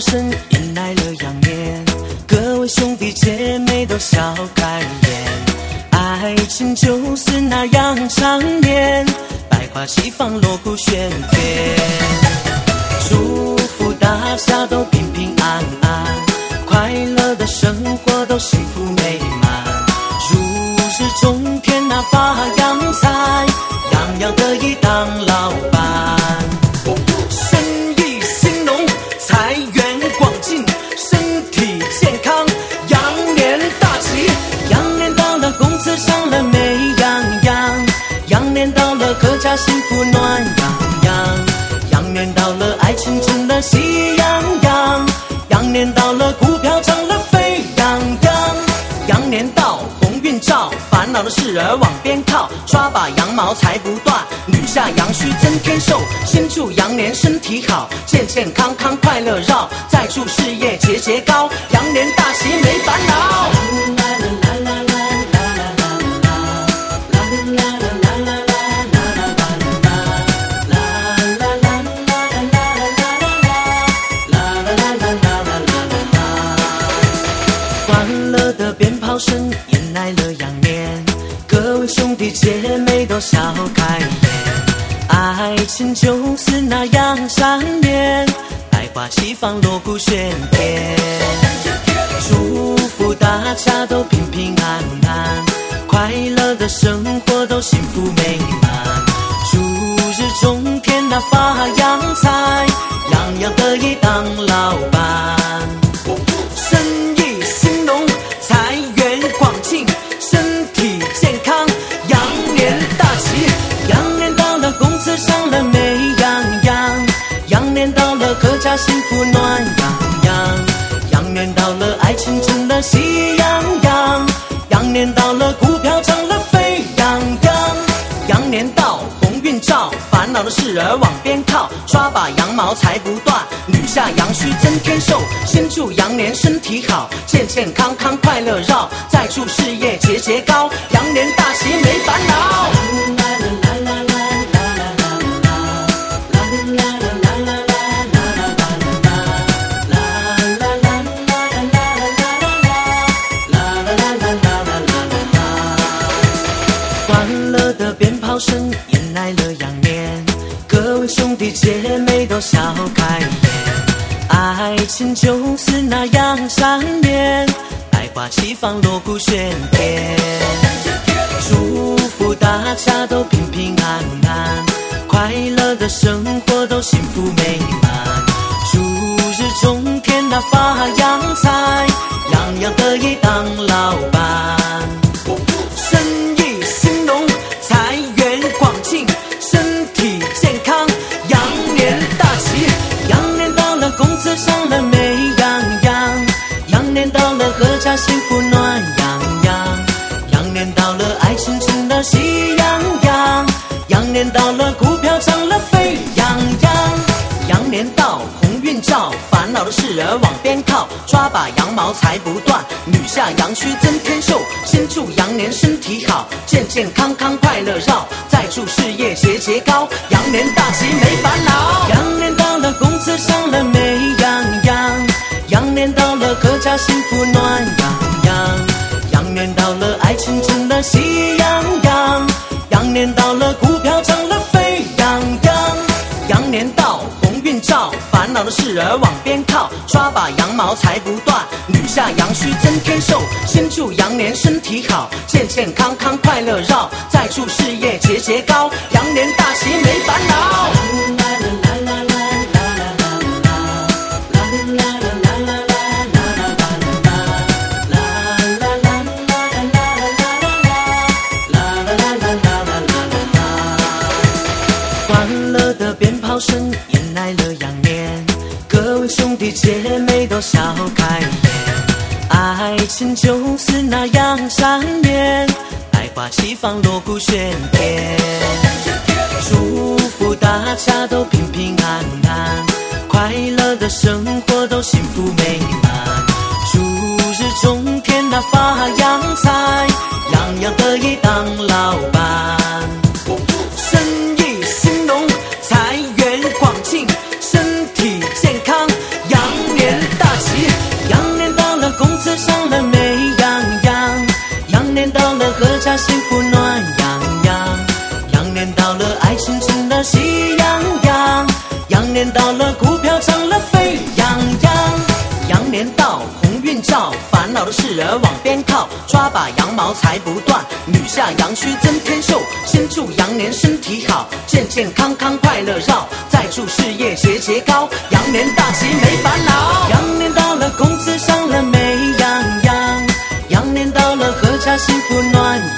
声迎来了羊年，各位兄弟姐妹都笑开颜，爱情就是那样长年，百花齐放，锣鼓喧天，祝福大家都平平安安，快乐的生活都幸福美满，如日中天那发洋财，样样得意当老板，生意兴隆，财源广进，身体健康，羊年大吉，羊年到了，工资上了美洋洋，羊年到了，阖家幸福暖洋洋，羊年到了，爱情真的喜洋洋，羊年到了，股票涨了沸扬扬，羊年到，鸿运照，烦恼的事儿往边靠，抓把羊毛才不断，女下阳虚增添寿，先祝羊年身体好，健健康康快乐绕，再祝事业节节高，羊年大喜没烦恼。欢乐的鞭炮声迎来了羊年，各位兄弟姐妹都笑开颜，爱情就是那样缠绵，百花齐放，锣鼓喧天，祝福大家都平平安安，快乐的生活都幸福美满，如日中天那发洋财，样样得意当老板，生意兴隆，财源广进，身体健康，羊年大吉，羊年到了，工资上了美洋洋，羊年到了，阖家幸福暖洋洋，羊年到了，爱情真的喜洋洋，羊年到了，股票涨了沸扬扬，羊年到，鸿运照，烦恼的事儿往边靠，抓把羊毛才不断，女下阳虚增添寿，先祝羊年身体好，健健康康快乐绕，再祝事业节节高，羊年大喜没烦恼。欢乐的鞭炮声迎来了羊年，各位兄弟姐妹都笑开颜，爱情就是那样缠绵，百花齐放，锣鼓喧天，祝福大家都平平安安，快乐的生活都幸福美满，如日中天那发洋财，样样得意当老板，生意兴隆，财源广进，身体健康，羊年大吉，羊年到了，工资上了美洋洋，羊年到了，阖家幸福暖洋洋，羊年到了，爱情真的喜洋洋，羊年到了，股票涨了沸扬扬，羊年到，鸿运照，烦恼的事儿往边靠，抓把羊毛才不断，女下阳虚增添寿，先祝羊年身体好，健健康康快乐绕，再祝事业节节高，羊年大喜没烦恼，羊年到了，工资上了美洋洋，羊年到了，阖家幸福暖洋洋，羊年到了，爱情真的喜洋洋，羊年到了，股票涨了沸扬扬，羊年到，鸿运照，烦恼的事儿往边靠，抓把羊毛才不断，女下阳虚增添寿，先祝羊年身体好，健健康康快乐绕，再祝事业节节高，羊年大喜没烦恼。欢乐的鞭炮声迎来了羊年，各位兄弟姐妹都笑开颜，爱情就是那样缠绵，百花齐放，锣鼓喧天，祝福大家都平平安安，快乐的生活都幸福美满，如日中天那发洋财，样样得意当老板，生意兴隆，财源广进，身体健康，羊年幸福暖洋洋。羊年到了，爱情成了喜洋洋。羊年到了，股票涨了沸扬扬。羊年到，鸿运照，烦恼的事儿往边靠，抓把羊毛才不断，女下羊须增添寿。先祝羊年身体好，健健康康快乐绕，再祝事业节节高，羊年大吉没烦恼。羊年到了，工资上了美洋洋。羊年到了，阖家幸福暖